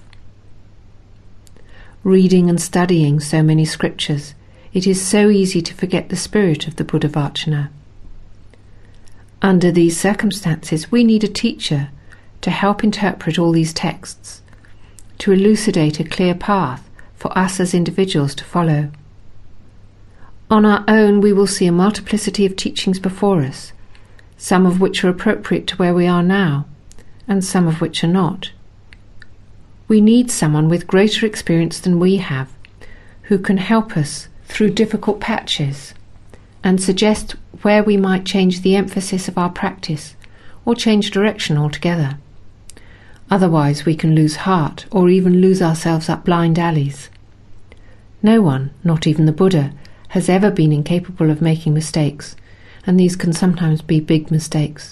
Reading and studying so many scriptures, it is so easy to forget the spirit of the Buddhavacana. Under these circumstances, we need a teacher to help interpret all these texts, to elucidate a clear path for us as individuals to follow. On our own, we will see a multiplicity of teachings before us, some of which are appropriate to where we are now, and some of which are not. We need someone with greater experience than we have, who can help us through difficult patches and suggest where we might change the emphasis of our practice or change direction altogether. Otherwise we can lose heart or even lose ourselves up blind alleys. No one, not even the Buddha, has ever been incapable of making mistakes, and these can sometimes be big mistakes.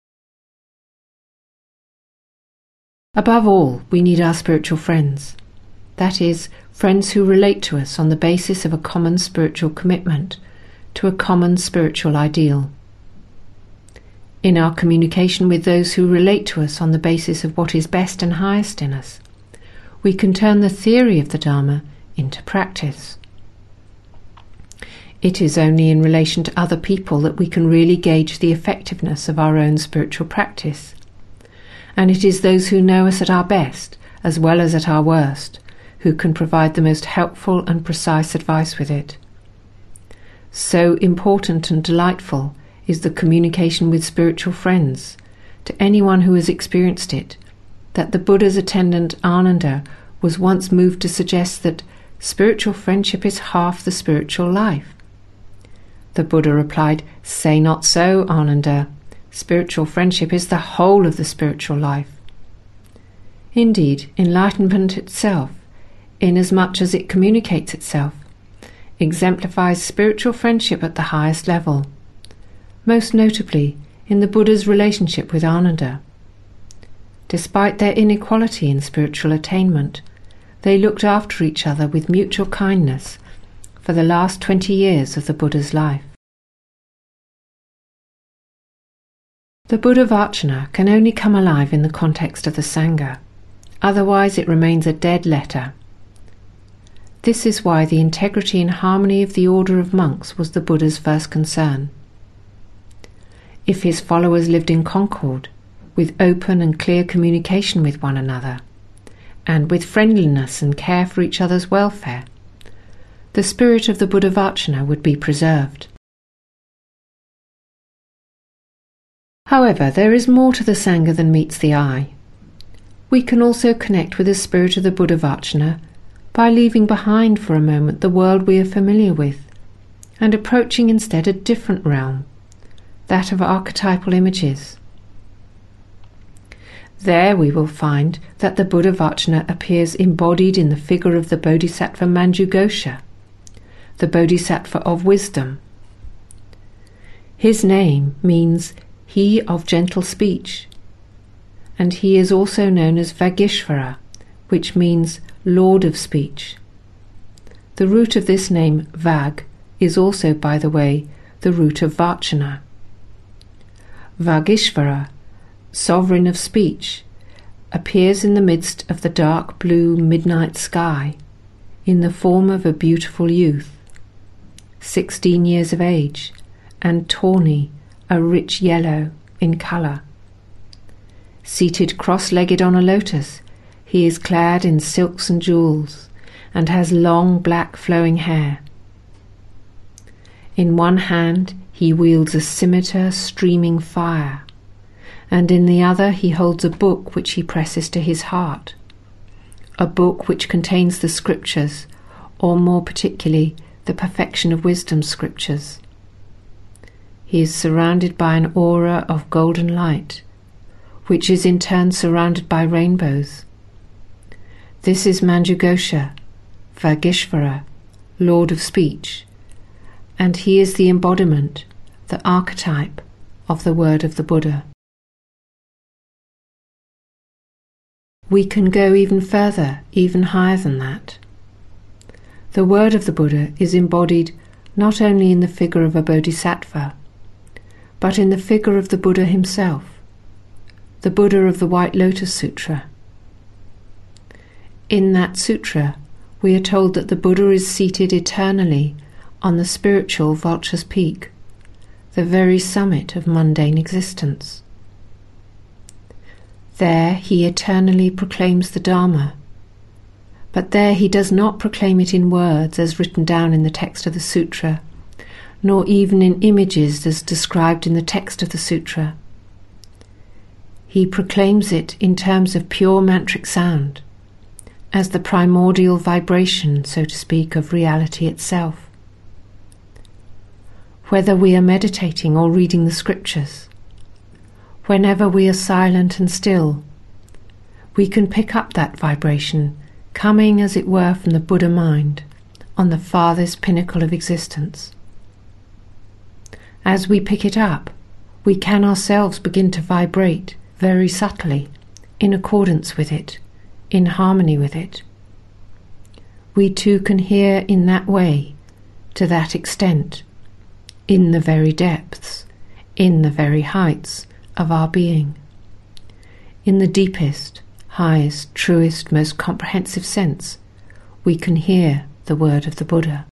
Above all, we need our spiritual friends, that is, friends who relate to us on the basis of a common spiritual commitment to a common spiritual ideal. In our communication with those who relate to us on the basis of what is best and highest in us, we can turn the theory of the Dharma into practice. It is only in relation to other people that we can really gauge the effectiveness of our own spiritual practice. And it is those who know us at our best, as well as at our worst, who can provide the most helpful and precise advice with it. So important and delightful is the communication with spiritual friends, to anyone who has experienced it, that the Buddha's attendant Ananda was once moved to suggest that spiritual friendship is half the spiritual life. The Buddha replied, "Say not so, Ananda. Spiritual friendship is the whole of the spiritual life." Indeed, enlightenment itself, inasmuch as it communicates itself, exemplifies spiritual friendship at the highest level, most notably in the Buddha's relationship with Ananda. Despite their inequality in spiritual attainment, they looked after each other with mutual kindness for the last twenty years of the Buddha's life. The Buddhavacana can only come alive in the context of the Sangha, otherwise it remains a dead letter. This is why the integrity and harmony of the order of monks was the Buddha's first concern. If his followers lived in concord, with open and clear communication with one another, and with friendliness and care for each other's welfare, the spirit of the Buddhavacana would be preserved. However, there is more to the Sangha than meets the eye. We can also connect with the spirit of the Buddhavacana by leaving behind for a moment the world we are familiar with and approaching instead a different realm, that of archetypal images. There we will find that the Buddha Vachana appears embodied in the figure of the Bodhisattva Manjughosha, the Bodhisattva of wisdom. His name means he of gentle speech, and he is also known as Vagishvara, which means Lord of speech. The root of this name, Vag, is also, by the way, the root of Vachana. Vagishvara, sovereign of speech, appears in the midst of the dark blue midnight sky in the form of a beautiful youth, sixteen years of age, and tawny, a rich yellow in colour. Seated cross-legged on a lotus, he is clad in silks and jewels, and has long black flowing hair. In one hand he wields a scimitar streaming fire, and in the other he holds a book which he presses to his heart, a book which contains the scriptures, or more particularly the perfection of wisdom scriptures. He is surrounded by an aura of golden light, which is in turn surrounded by rainbows. This is Manjughosha, Vagishvara, Lord of Speech, and he is the embodiment, the archetype of the word of the Buddha. We can go even further, even higher than that. The word of the Buddha is embodied not only in the figure of a bodhisattva, but in the figure of the Buddha himself, the Buddha of the White Lotus Sutra. In that sutra, we are told that the Buddha is seated eternally on the spiritual Vulture's Peak, the very summit of mundane existence. There he eternally proclaims the Dharma, but there he does not proclaim it in words as written down in the text of the sutra, nor even in images as described in the text of the sutra. He proclaims it in terms of pure mantric sound, as the primordial vibration, so to speak, of reality itself. Whether we are meditating or reading the scriptures, whenever we are silent and still, we can pick up that vibration coming, as it were, from the Buddha mind on the farthest pinnacle of existence. As we pick it up, we can ourselves begin to vibrate very subtly, in accordance with it, in harmony with it. We too can hear in that way, to that extent, in the very depths, in the very heights of our being. In the deepest, highest, truest, most comprehensive sense, we can hear the word of the Buddha.